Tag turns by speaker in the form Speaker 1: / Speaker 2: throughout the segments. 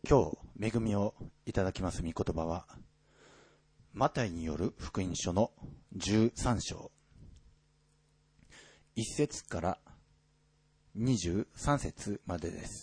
Speaker 1: 今日恵みをいただきます御言葉は、マタイによる福音書の13章1節から23節までです。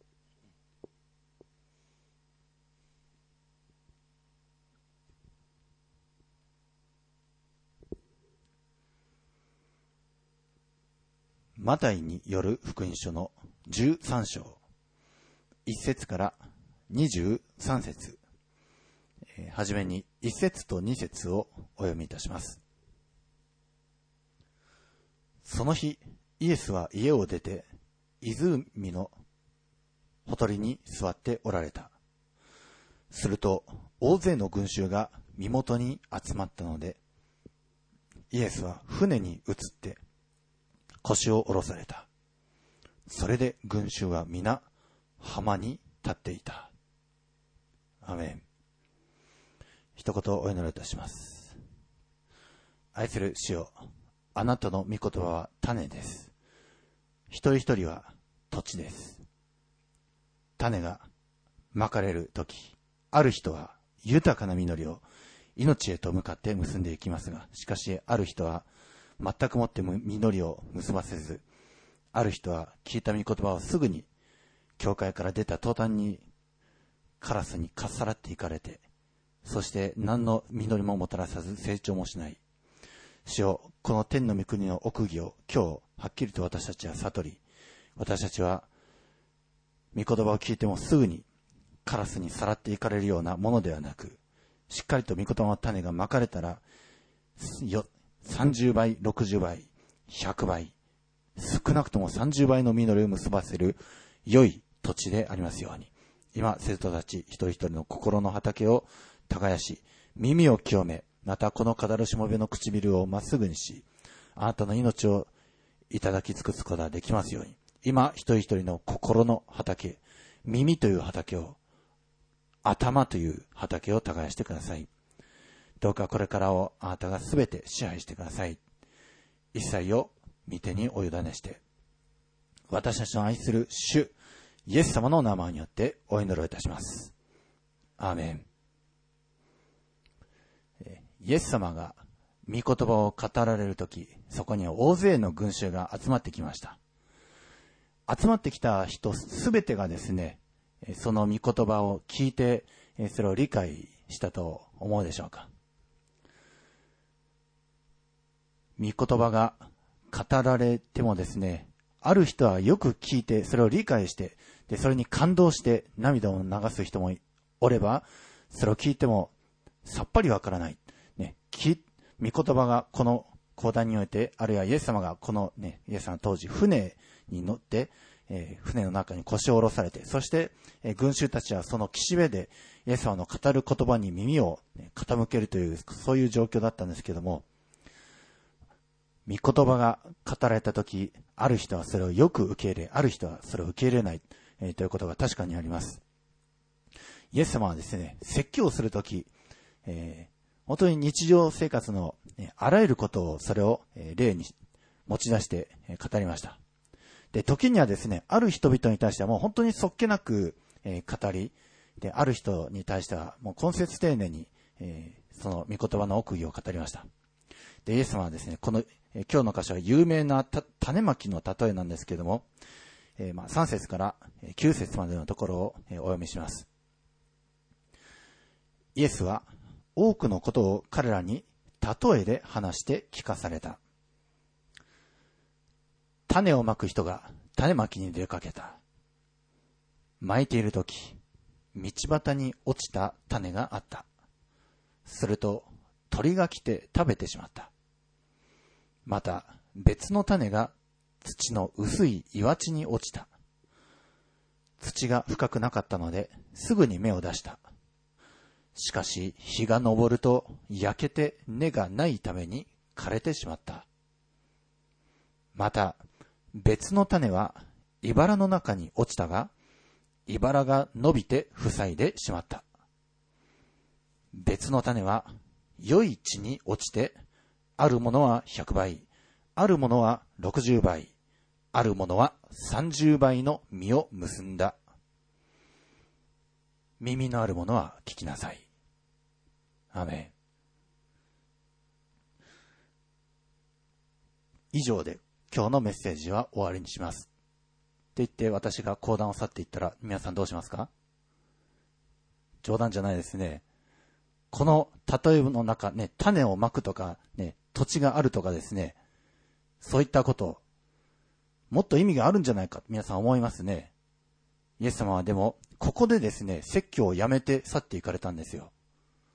Speaker 1: マタイによる福音書の13章1節から23節、はじめに1節と2節をお読みいたします。その日、イエスは家を出て湖のほとりに座っておられた。すると大勢の群衆が身元に集まったので、イエスは船に移って腰を下ろされた。それで群衆は皆浜に立っていた。アメン。一言お祈りいたします。愛する主よ、あなたの御言葉は種です。一人一人は土地です。種がまかれるとき、ある人は豊かな実りを命へと向かって結んでいきますが、しかしある人は全くもって実りを結ばせず、ある人は聞いた御言葉をすぐに教会から出た途端にカラスにかっさらっていかれて、そして何の実りももたらさず成長もしない。主よ、この天の御国の奥義を今日はっきりと私たちは悟り、私たちは御言葉を聞いてもすぐにカラスにさらっていかれるようなものではなく、しっかりと御言葉の種がまかれたら30倍、60倍、100倍、少なくとも30倍の実りを結ばせる良い土地でありますように、今生徒たち一人一人の心の畑を耕し、耳を清め、またこの語るしもべの唇をまっすぐにし、あなたの命をいただき尽くすことができますように、今一人一人の心の畑、耳という畑を、頭という畑を耕してください。どうかこれからをあなたがすべて支配してください。一切を御手にお委ねして、私たちの愛する主イエス様の名前によってお祈りをいたします。アーメン。イエス様が御言葉を語られるとき、そこには大勢の群衆が集まってきました。集まってきた人すべてがですね、その御言葉を聞いて、それを理解したと思うでしょうか。御言葉が語られてもですね、ある人はよく聞いてそれを理解して、でそれに感動して涙を流す人もおれば、それを聞いてもさっぱりわからない、ね、御言葉がこの講談において、あるいはイエス様がこの、ね、イエス様当時船に乗って、船の中に腰を下ろされて、そして、群衆たちはその岸辺でイエス様の語る言葉に耳を、傾けるという、そういう状況だったんですけども、御言葉が語られたとき、ある人はそれをよく受け入れ、ある人はそれを受け入れない、ということが確かにあります。イエス様はですね、説教をするとき、本当に日常生活の、あらゆることをそれを、例に持ち出して、語りました。で、時にはですね、ある人々に対してはもう本当にそっけなく、語り、で、ある人に対してはもう根節丁寧に、その御言葉の奥義を語りました。で、イエス様はですね、この今日の箇所は有名な種まきの例えなんですけれども、3節から9節までのところをお読みします。イエスは多くのことを彼らに例えで話して聞かされた。種をまく人が種まきに出かけた。まいているとき、道端に落ちた種があった。すると鳥が来て食べてしまった。また別の種が土の薄い岩地に落ちた。土が深くなかったのですぐに芽を出した。しかし日が昇ると焼けて根がないために枯れてしまった。また別の種は茨の中に落ちたが、茨が伸びて塞いでしまった。別の種は良い地に落ちて、あるものは100倍、あるものは60倍、あるものは30倍の実を結んだ。 耳のある者は聞きなさい。アーメン。以上で今日のメッセージは終わりにします。って言って私が講談を去っていったら皆さんどうしますか？冗談じゃないですね。この例えの中ね、種をまくとかね、土地があるとかですね、そういったこと、もっと意味があるんじゃないか皆さん思いますね。イエス様はでもここでですね、説教をやめて去っていかれたんですよ。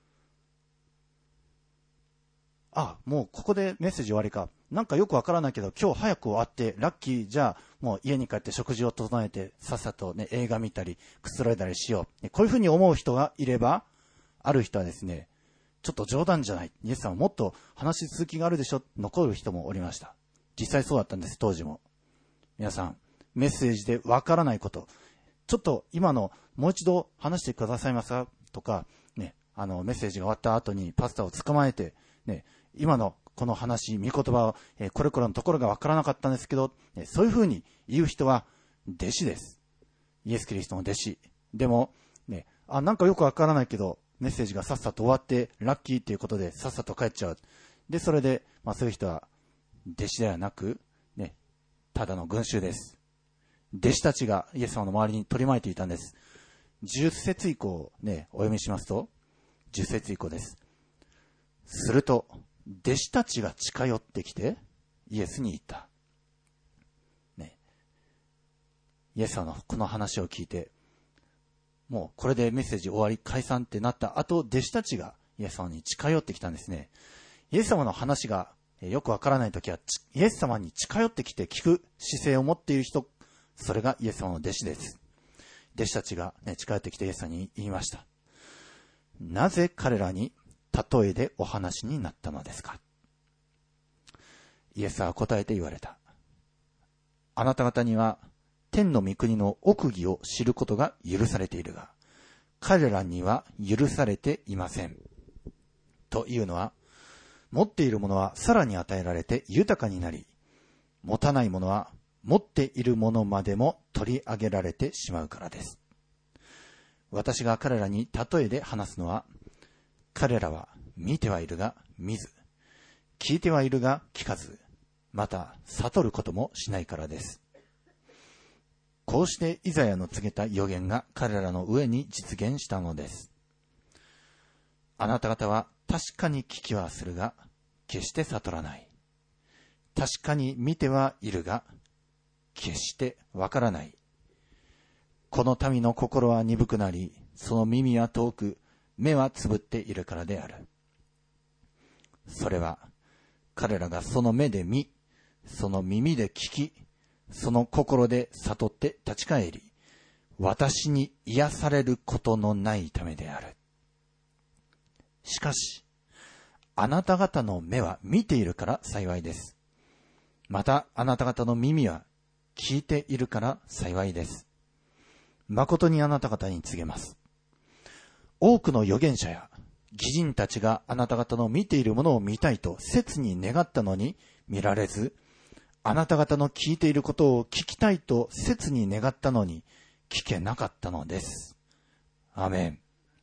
Speaker 1: もうここでメッセージ終わりか。なんかよくわからないけど、今日早く終わって、ラッキー、じゃあもう家に帰って食事を整えて、さっさとね、映画見たり、くつろいだりしよう。こういうふうに思う人がいれば、ある人はですね、ちょっと冗談じゃない。イエス様もっと話し続きがあるでしょ。残る人もおりました。実際そうだったんです、当時も。皆さん、メッセージでわからないこと、ちょっと今のもう一度話してくださいますかとか、ね、メッセージが終わった後にパスタを捕まえて、ね、今のこの話、御言葉を、これこれのところがわからなかったんですけど、そういうふうに言う人は弟子です。イエス・キリストの弟子。でも、ね、なんかよくわからないけど、メッセージがさっさと終わって、ラッキーっていうことでさっさと帰っちゃう。で、それで、そういう人は弟子ではなく、ね、ただの群衆です。弟子たちがイエス様の周りに取り巻いていたんです。10節以降をね、お読みしますと、10節以降です。すると、弟子たちが近寄ってきて、イエスに言った。ね。イエス様のこの話を聞いて、もうこれでメッセージ終わり、解散ってなった後、弟子たちがイエス様に近寄ってきたんですね。イエス様の話がよくわからないときは、イエス様に近寄ってきて聞く姿勢を持っている人、それがイエス様の弟子です。弟子たちが、近寄ってきてイエス様に言いました。なぜ彼らに例えでお話になったのですか？イエスは答えて言われた。あなた方には天の御国の奥義を知ることが許されているが、彼らには許されていません。というのは、持っているものはさらに与えられて豊かになり、持たないものは持っているものまでも取り上げられてしまうからです。私が彼らに例えで話すのは、彼らは見てはいるが見ず、聞いてはいるが聞かず、また悟ることもしないからです。こうしてイザヤの告げた預言が彼らの上に実現したのです。あなた方は確かに聞きはするが、決して悟らない。確かに見てはいるが、決してわからない。この民の心は鈍くなり、その耳は遠く、目はつぶっているからである。それは、彼らがその目で見、その耳で聞き、その心で悟って立ち返り、私に癒されることのないためである。しかし、あなた方の目は見ているから幸いです。また、あなた方の耳は聞いているから幸いです。誠にあなた方に告げます。多くの預言者や義人たちがあなた方の見ているものを見たいと切に願ったのに見られず、あなた方の聞いていることを聞きたいと切に願ったのに聞けなかったのです。アーメン。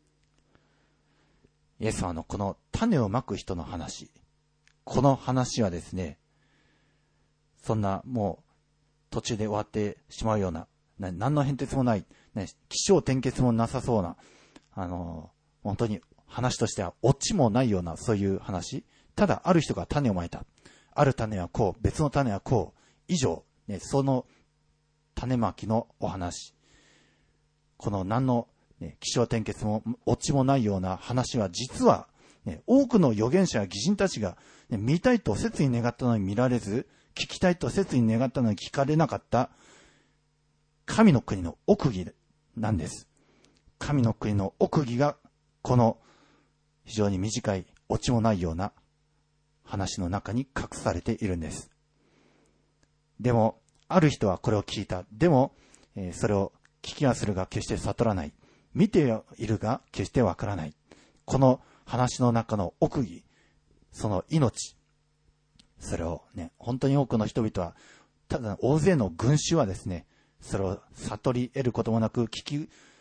Speaker 1: イエス様のこの種をまく人の話、この話はですね、そんなもう途中で終わってしまうような、何の変哲もない、起承転結もなさそうな、本当に話としてはオチもないようなそういう話。ただある人が種をまいた。ある種はこう、別の種はこう。以上、その種まきのお話。この何の、起承転結もオチもないような話は実は、多くの預言者や義人たちが、見たいと切に願ったのに見られず、聞きたいと切に願ったのに聞かれなかった神の国の奥義なんです。神の国の奥義がこの非常に短いオチもないような話の中に隠されているんです。でもある人はこれを聞いた。でも、それを聞きはするが決して悟らない。見ているが決してわからない。この話の中の奥義、その命、それを本当に多くの人々は、ただ大勢の群衆はですね、それを悟り得ることもなく聞く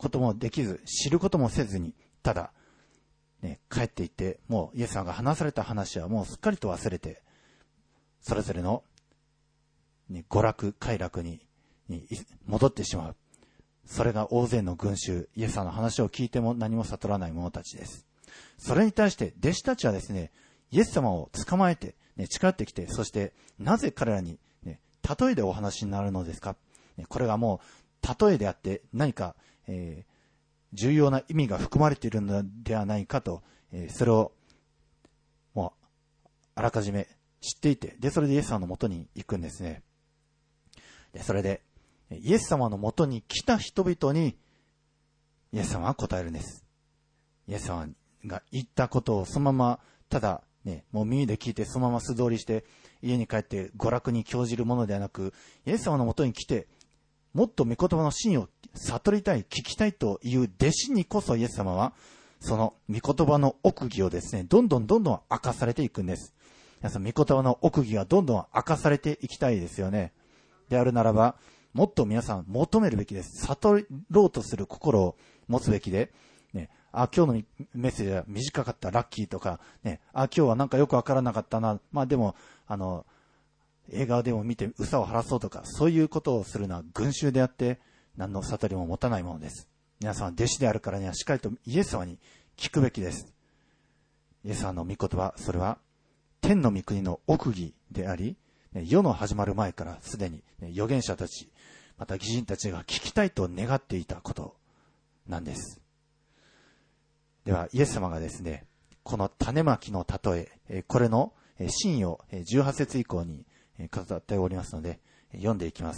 Speaker 1: こともできず、知ることもせずに、ただ、帰っていって、もうイエス様が話された話はもうすっかりと忘れて、それぞれの、娯楽、快楽に戻ってしまう。それが大勢の群衆、イエス様の話を聞いても何も悟らない者たちです。それに対して弟子たちはですね、イエス様を捕まえて、近寄ってきて、そしてなぜ彼らに、例えでお話になるのですか。これがもう例えであって何か、重要な意味が含まれているのではないかと、それをもうあらかじめ知っていて、でそれでイエス様の元に行くんですね。でそれでイエス様の元に来た人々にイエス様は答えるんです。イエス様が言ったことをそのままただもう耳で聞いてそのまま素通りして家に帰って娯楽に興じるものではなく、イエス様の元に来てもっと御言葉の真意を悟りたい、聞きたいという弟子にこそイエス様はその御言葉の奥義をですね、どんどん明かされていくんです。皆さん、御言葉の奥義がどんどん明かされていきたいですよね。であるならば、もっと皆さん求めるべきです。悟ろうとする心を持つべきで、今日のメッセージは短かった、ラッキーとか、今日はなんかよくわからなかったな、でも、映画でも見て憂さを晴らそうとか、そういうことをするのは群衆であって、何の悟りも持たないものです。皆さんは弟子であるからにはしっかりとイエス様に聞くべきです。イエス様の御言葉、それは天の御国の奥義であり、世の始まる前からすでに預言者たち、また義人たちが聞きたいと願っていたことなんです。ではイエス様がですね、この種まきの例え、これの真意を18節以降に語っておりますので、読んでいきます。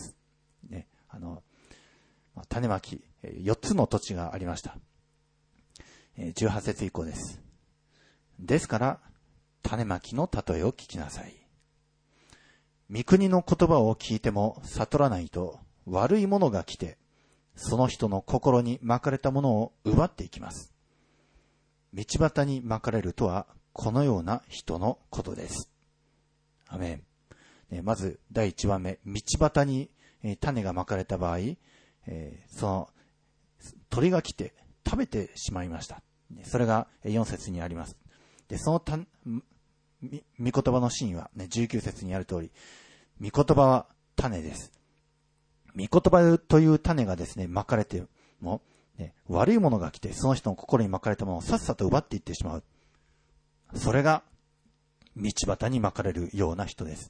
Speaker 1: 種まき、4つの土地がありました。18節以降です。ですから、種まきの例えを聞きなさい。御国の言葉を聞いても悟らないと、悪いものが来て、その人の心にまかれたものを奪っていきます。道端にまかれるとは、このような人のことです。アメン。まず、第1番目、道端に種がまかれた場合、その鳥が来て食べてしまいました。それが4節にあります。で、その御言葉の真意は、19節にある通り、御言葉は種です。御言葉という種がですね、まかれても、悪いものが来て、その人の心にまかれたものをさっさと奪っていってしまう。それが道端にまかれるような人です。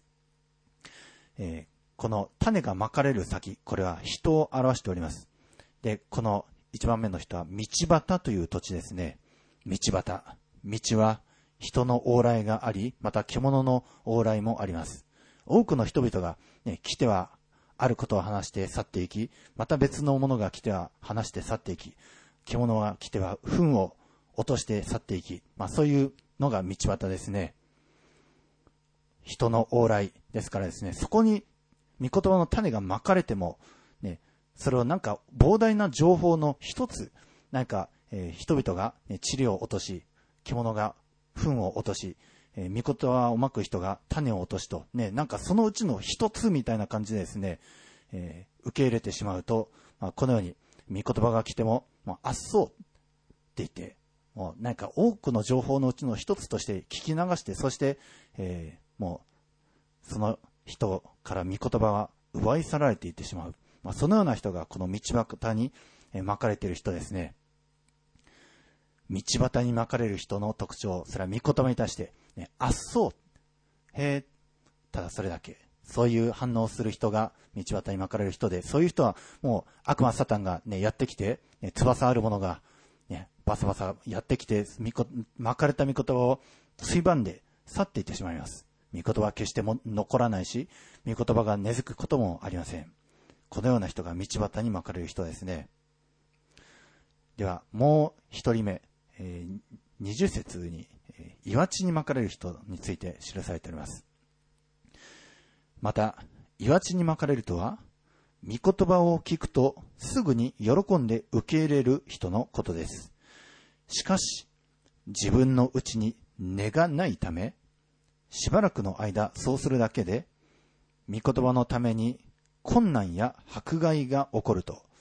Speaker 1: この種がまかれる先、これは人を表しております。で、この1番目の人は道端という土地ですね。道端。道は人の往来があり、また獣の往来もあります。多くの人々が、来てはあることを話して去っていき、また別のものが来ては話して去っていき、獣が来ては糞を落として去っていき、そういうのが道端ですね。人の往来ですからですね、そこに御言葉の種がまかれても、それをなんか膨大な情報の一つ、人々が、塵を落とし、獣が糞を落とし、御言葉をまく人が種を落としと、なんかそのうちの一つみたいな感じでですね、受け入れてしまうと、このように御言葉が来ても、あっそうって言って、もうなんか多くの情報のうちの一つとして聞き流して、そして、もうその人から御言葉は奪い去られていってしまう。そのような人がこの道端にまかれている人ですね。道端にまかれる人の特徴、それは御言葉に対して、あっそう、ただそれだけ。そういう反応をする人が道端にまかれる人で、そういう人はもう悪魔サタンが、やってきて、翼あるものが、バサバサやってきて、まかれた御言葉をついばんで去っていってしまいます。御言葉は決しても残らないし、御言葉が根付くこともありません。このような人が道端にまかれる人ですね。ではもう一人目、20節に岩地にまかれる人について記されております。また岩地にまかれるとは、御言葉を聞くとすぐに喜んで受け入れる人のことです。しかし自分のうちに根がないため、しばらくの間そうするだけで御言葉のために困難や迫害が起こると、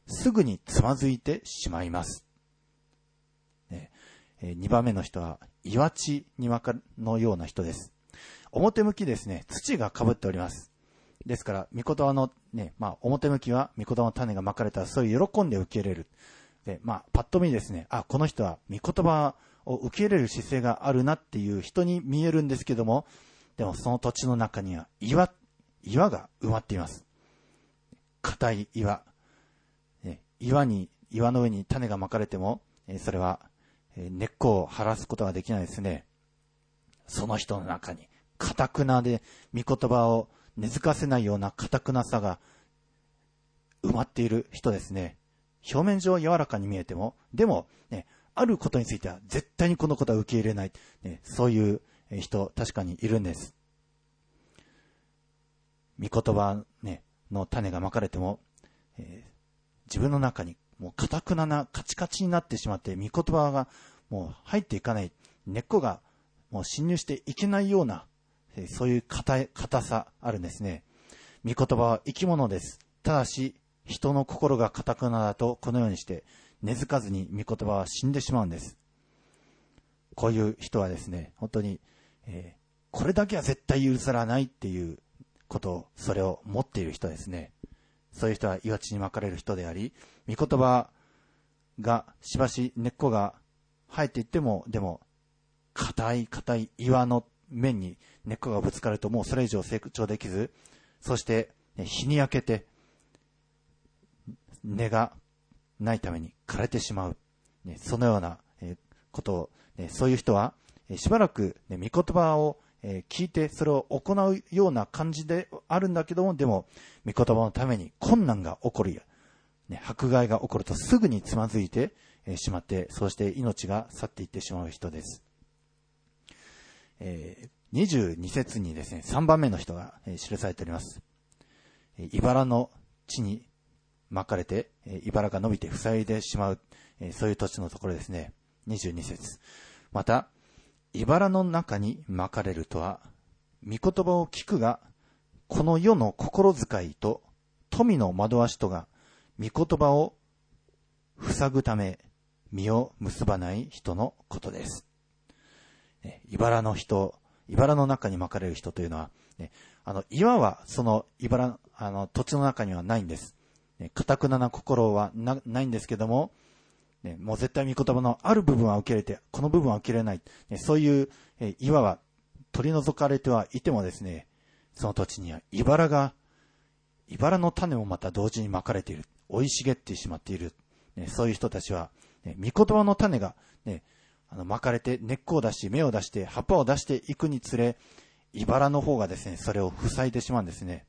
Speaker 1: すぐにつまずいてしまいます。2番目の人は岩地にわかのような人です。表向きですね、土が被っております。ですから、御言葉のね、表向きは御言葉の種がまかれたら、それを喜んで受け入れる。で、パッと見ですね、この人は御言葉を受け入れる姿勢があるなっていう人に見えるんですけども、でもその土地の中には岩が埋まっています。硬い岩。岩の上に種がまかれても、それは根っこを張らすことができないですね。その人の中に、堅くなで御言葉を根付かせないような堅くなさが埋まっている人ですね。表面上柔らかに見えても、でも、あることについては絶対にこのことは受け入れない、そういう人、確かにいるんです。御言葉、の種がまかれても、自分の中にもう堅くななカチカチになってしまって、御言葉がもう入っていかない、根っこがもう侵入していけないような、そういう硬さあるんですね。御言葉は生き物です。ただし、人の心が堅くなだと、このようにして根付かずに御言葉は死んでしまうんです。こういう人はですね、本当に、これだけは絶対許さないっていうことを、それを持っている人ですね。そういう人は岩地にまかれる人であり、御言葉がしばし根っこが生えていっても、でも硬い岩の面に根っこがぶつかると、もうそれ以上成長できず、そして日に焼けて根がないために枯れてしまう、そのようなことを、そういう人はしばらく御言葉を聞いてそれを行うような感じであるんだけども、でも御言葉のために困難が起こる、迫害が起こるとすぐにつまずいてしまって、そうして命が去っていってしまう人です。22節にですね、3番目の人が記されております。茨の地にまかれて茨が伸びて塞いでしまう、そういう土地のところですね。22節。また茨の中にまかれるとは、御言葉を聞くが、この世の心遣いと富の惑わしとが御言葉を塞ぐため実を結ばない人のことです。茨の中にまかれる人というのは、岩はその土地の中にはないんです。堅くなな心はないんですけども、もう絶対御言葉のある部分は受け入れて、この部分は受け入れない、そういう岩は取り除かれてはいてもですね、その土地には茨の種もまた同時にまかれている、生い茂ってしまっている、そういう人たちは、御言葉の種が、まかれて根っこを出し芽を出して葉っぱを出していくにつれ、茨の方がですね、それを塞いでしまうんですね。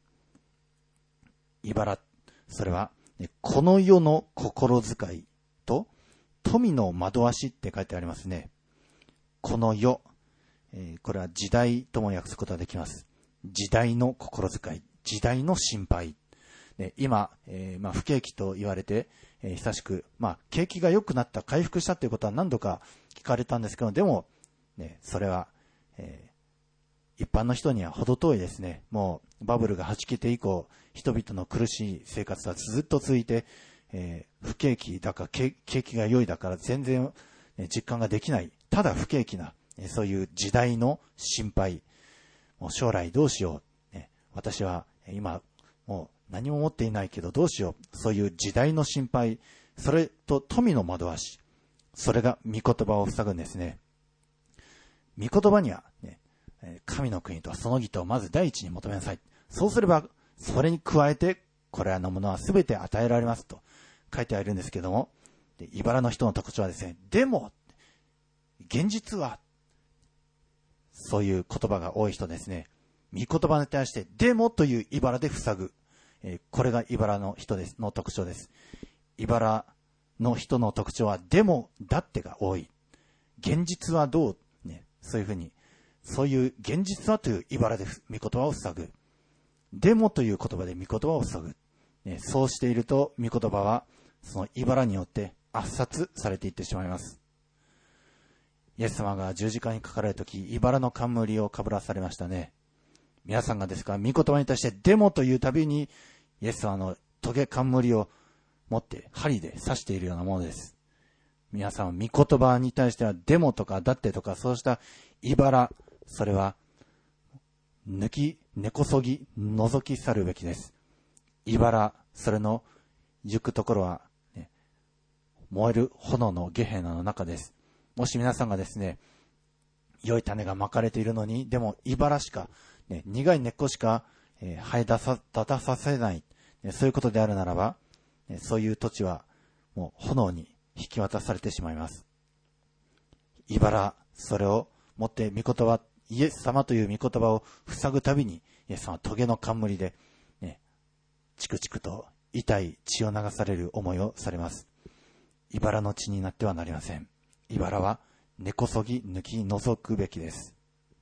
Speaker 1: それは、この世の心遣いと富の惑わしって書いてありますね。この世、これは時代とも訳すことができます。時代の心遣い、時代の心配。今、不景気と言われて、久しく、景気が良くなった、回復したということは何度か聞かれたんですけど、でも、それは、一般の人には程遠いですね。もうバブルがはじけて以降、人々の苦しい生活はずっと続いて、不景気だか景気が良いだから全然実感ができない、ただ不景気な、そういう時代の心配、もう将来どうしよう、私は今もう何も持っていないけどどうしよう、そういう時代の心配、それと富の惑わし、それが御言葉を塞ぐんですね。御言葉には、神の国とその義とをまず第一に求めなさい。そうすればそれに加えてこれらのものは全て与えられますと書いてあるんですけども、茨の人の特徴はですね、でも現実は、そういう言葉が多い人ですね。御言葉に対してでもという茨で塞ぐ、これが茨の人の特徴です。茨の人の特徴はでもだってが多い。現実はどう、そういうふうに、そういう現実はという茨で御言葉を塞ぐ。でもという言葉で御言葉を塞ぐ。そうしていると御言葉はその茨によって圧殺されていってしまいます。イエス様が十字架にかかられるとき、茨の冠をかぶらされましたね。皆さんがですから御言葉に対してでもというたびにイエス様の棘冠を持って針で刺しているようなものです。皆さん、御言葉に対してはデモとかだってとか、そうした茨、それは根こそぎ覗き去るべきです。茨、それの行くところは、ね、燃える炎のゲヘナの中です。もし皆さんがですね、良い種がまかれているのに、でも茨しか、ね、苦い根っこしか、生え立たさせない、ね、そういうことであるならば、ね、そういう土地はもう炎に引き渡されてしまいます。茨、それを持って御言葉、イエス様という御言葉を塞ぐたびに、イエス様は棘の冠で、ね、チクチクと痛い血を流される思いをされます。茨の血になってはなりません。茨は根こそぎ抜き除くべきです。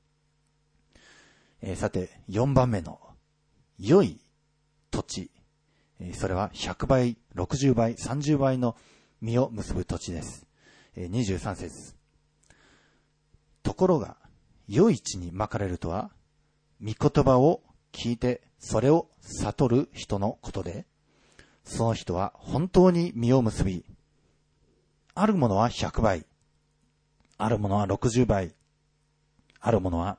Speaker 1: さて、4番目の良い土地、それは100倍、60倍、30倍の実を結ぶ土地です。23節。ところが、良い地にまかれるとは、御言葉を聞いてそれを悟る人のことで、その人は本当に実を結び、あるものは100倍、あるものは60倍、あるものは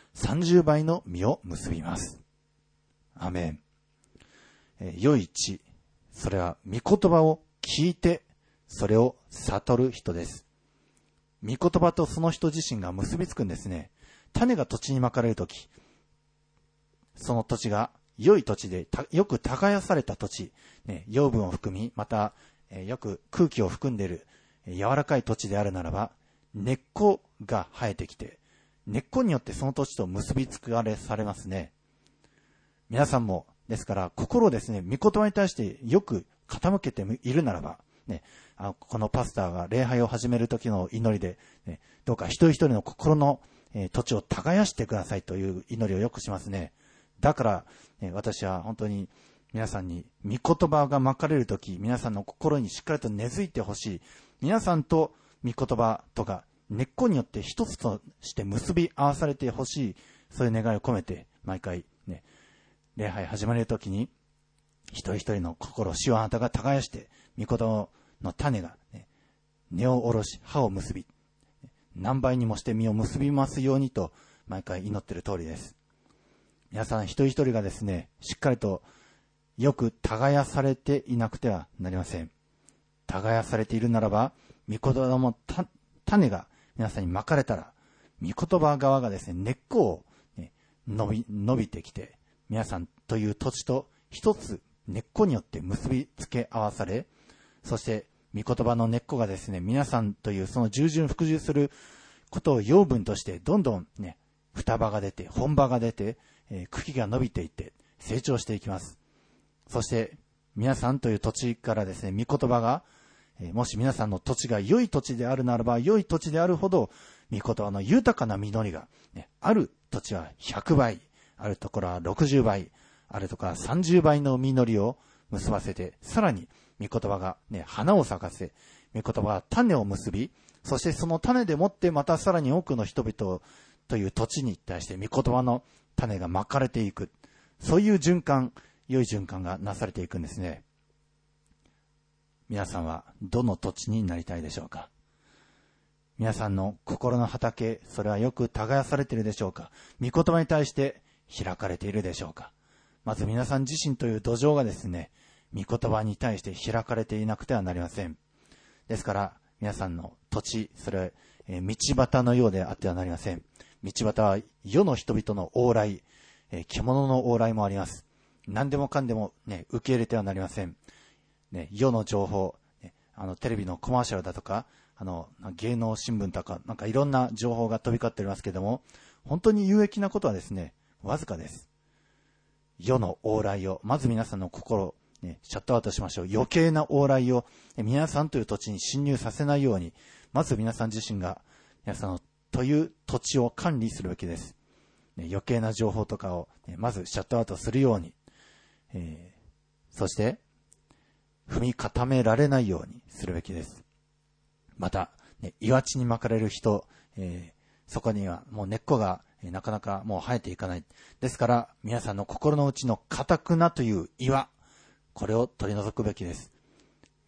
Speaker 1: 30倍の実を結びます。アメン。良い地、それは御言葉を聞いてそれを悟る人です。御言葉とその人自身が結びつくんですね。種が土地にまかれるとき、その土地が良い土地でよく耕された土地、ね、養分を含み、また、よく空気を含んでいる柔らかい土地であるならば、根っこが生えてきて、根っこによってその土地と結びつかれされますね。皆さんもですから心をですね、御言葉に対してよく傾けているならば、ね、このパスターが礼拝を始める時の祈りで、ね、どうか一人一人の心の、土地を耕してくださいという祈りをよくしますね。だから、私は本当に皆さんに御言葉がまかれる時、皆さんの心にしっかりと根付いてほしい。皆さんと御言葉とか根っこによって一つとして結び合わされてほしい。そういう願いを込めて毎回ね、礼拝始まる時に一人一人の心、主をあなたが耕して、御言葉の種が、ね、根を下ろし葉を結び、何倍にもして実を結びますようにと毎回祈っている通りです。皆さん一人一人がですね、しっかりとよく耕されていなくてはなりません。耕されているならば、御言葉も種が皆さんにまかれたら、御言葉側がですね、根っこを、ね、伸びてきて、皆さんという土地と一つ根っこによって結びつけ合わされ、そして御言葉の根っこがですね、皆さんというその従順服従することを養分としてどんどんね、双葉が出て、本葉が出て、茎が伸びていって成長していきます。そして皆さんという土地からですね、御言葉が、もし皆さんの土地が良い土地であるならば、良い土地であるほど御言葉の豊かな実りが、ね、ある土地は100倍、あるところは60倍、あるところは30倍の実りを結ばせて、さらに御言葉が、ね、花を咲かせ、御言葉が種を結び、そしてその種でもってまたさらに多くの人々という土地に対して御言葉の種がまかれていく。そういう循環、良い循環がなされていくんですね。皆さんはどの土地になりたいでしょうか。皆さんの心の畑、それはよく耕されているでしょうか。御言葉に対して開かれているでしょうか。まず皆さん自身という土壌がですね、御言葉に対して開かれていなくてはなりません。ですから皆さんの土地、それは道端のようであってはなりません。道端は世の人々の往来、獣の往来もあります。何でもかんでも、ね、受け入れてはなりません。ね、世の情報、ね、テレビのコマーシャルだとか、芸能新聞とか、なんかいろんな情報が飛び交っておりますけれども、本当に有益なことはですね、わずかです。世の往来を、まず皆さんの心、ね、シャットアウトしましょう。余計な往来を、皆さんという土地に侵入させないように、まず皆さん自身が、皆さんのという土地を管理するべきです。ね、余計な情報とかを、ね、まずシャットアウトするように、そして、踏み固められないようにするべきです。また、ね、岩地に巻かれる人、そこにはもう根っこが、なかなかもう生えていかない。ですから皆さんの心の内の堅くなという岩、これを取り除くべきです。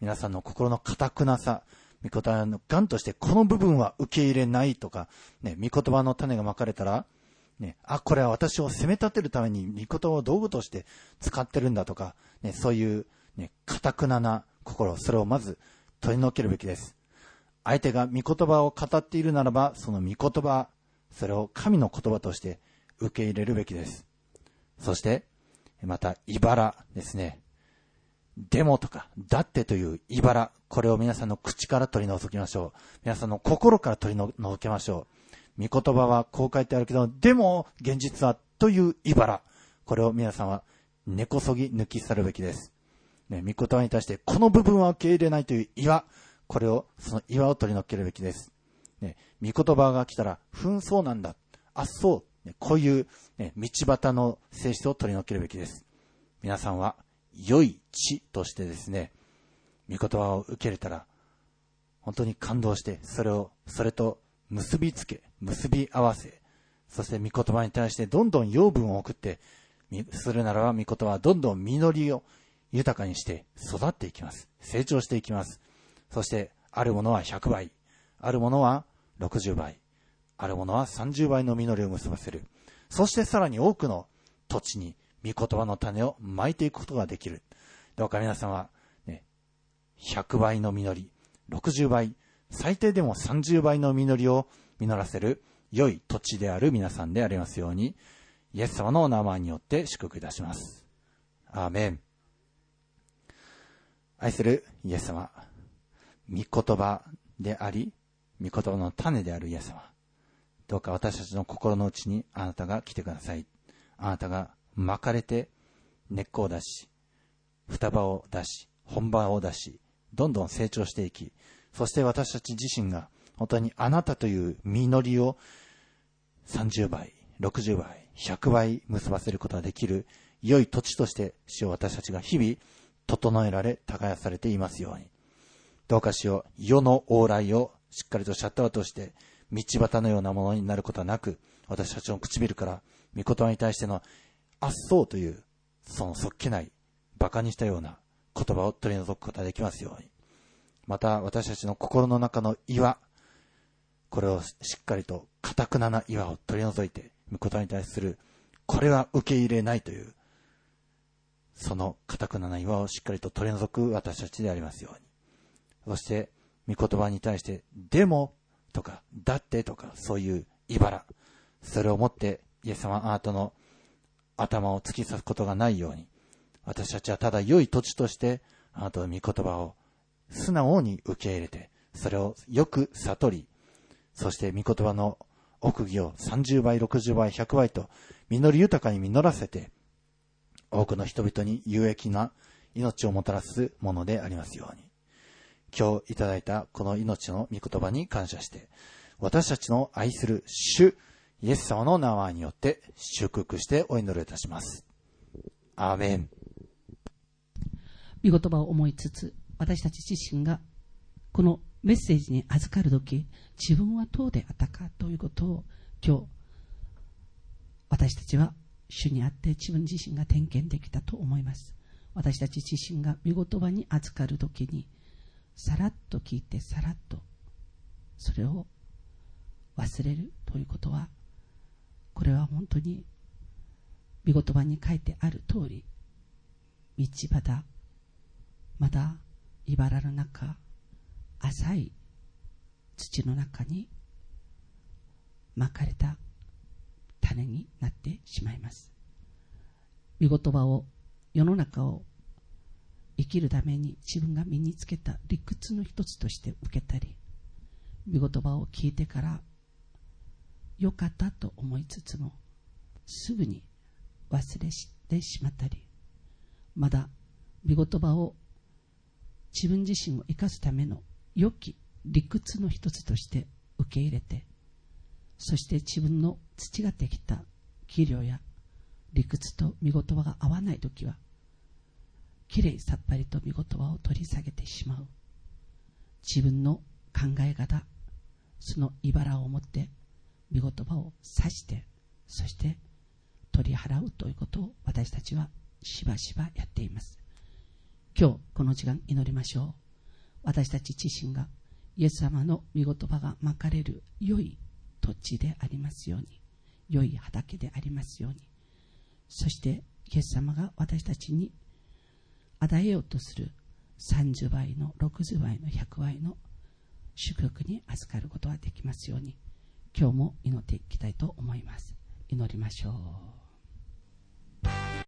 Speaker 1: 皆さんの心の堅くなさ、御言葉の頑としてこの部分は受け入れないとか、ね、御言葉の種がまかれたら、ね、これは私を責め立てるために御言葉を道具として使ってるんだとか、ね、そういう、ね、堅くな心、それをまず取り除けるべきです。相手が御言葉を語っているならば、その御言葉、それを神の言葉として受け入れるべきです。そして、また、茨ですね。でもとか、だってという茨、これを皆さんの口から取り除きましょう。皆さんの心から取り除けましょう。御言葉はこう書いてあるけど、でも現実はという茨、これを皆さんは根こそぎ抜き去るべきです。ね、御言葉に対してこの部分は受け入れないという岩、これを、その岩を取り除けるべきです。ね、御言葉が来たら、そうなんだ。そう。ね、こういう、ね、道端の性質を取り除けるべきです。皆さんは、良い地としてですね、御言葉を受け入れたら、本当に感動して、それと結びつけ、結び合わせ、そして御言葉に対してどんどん養分を送って、するならば御言葉はどんどん実りを豊かにして育っていきます。成長していきます。そして、あるものは100倍、あるものは60倍、あるものは30倍の実りを結ばせる。そしてさらに多くの土地に御言葉の種をまいていくことができる。どうか皆さんは、ね、100倍の実り、60倍、最低でも30倍の実りを実らせる良い土地である皆さんでありますように、イエス様のお名前によって祝福いたします。アーメン。愛するイエス様、御言葉であり、御言葉の種であるイエス様、どうか私たちの心の内にあなたが来てください。あなたがまかれて根っこを出し、双葉を出し、本葉を出し、どんどん成長していき、そして私たち自身が本当にあなたという実りを30倍、60倍、100倍結ばせることができる良い土地として主を私たちが日々整えられ耕されていますように。どうか主よ、世の往来をしっかりとシャットアウトして道端のようなものになることはなく、私たちの唇から御言葉に対してのそうというそのそっけない馬鹿にしたような言葉を取り除くことができますように。また私たちの心の中の岩、これをしっかりと堅くなな岩を取り除いて、御言葉に対するこれは受け入れないというその堅くなな岩をしっかりと取り除く私たちでありますように。そして御言葉に対してでもとかだってとかそういう茨、それをもってイエス様あなたの頭を突き刺すことがないように、私たちはただ良い土地としてあなたの御言葉を素直に受け入れて、それをよく悟り、そして御言葉の奥義を30倍、60倍、100倍と実り豊かに実らせて、多くの人々に有益な命をもたらすものでありますように。今日いただいたこの命の御言葉に感謝して、私たちの愛する主イエス様の名前によって祝福してお祈りいたします。アーメン。
Speaker 2: 御言葉を思いつつ、私たち自身がこのメッセージに預かるとき、自分はどうであったかということを今日私たちは主にあって自分自身が点検できたと思います。私たち自身が御言葉に預かるときにさらっと聞いてさらっとそれを忘れるということは、これは本当に御言葉に書いてある通り、道端、まだ茨の中、浅い土の中にまかれた種になってしまいます。御言葉を、世の中を生きるために自分が身につけた理屈の一つとして受けたり、御言葉を聞いてから良かったと思いつつもすぐに忘れてしまったり、まだ御言葉を自分自身を生かすための良き理屈の一つとして受け入れて、そして自分の培ってきた器量や理屈と御言葉が合わないときは、きれいさっぱりと御言葉を取り下げてしまう。自分の考え方、その茨を持って御言葉を指して、そして取り払うということを私たちはしばしばやっています。今日この時間祈りましょう。 私たち自身がイエス様の御言葉がまかれる良い土地でありますように、良い畑でありますように、そしてイエス様が私たちに与えようとする30倍の60倍の100倍の祝福に預かることができますように、今日も祈っていきたいと思います。祈りましょう。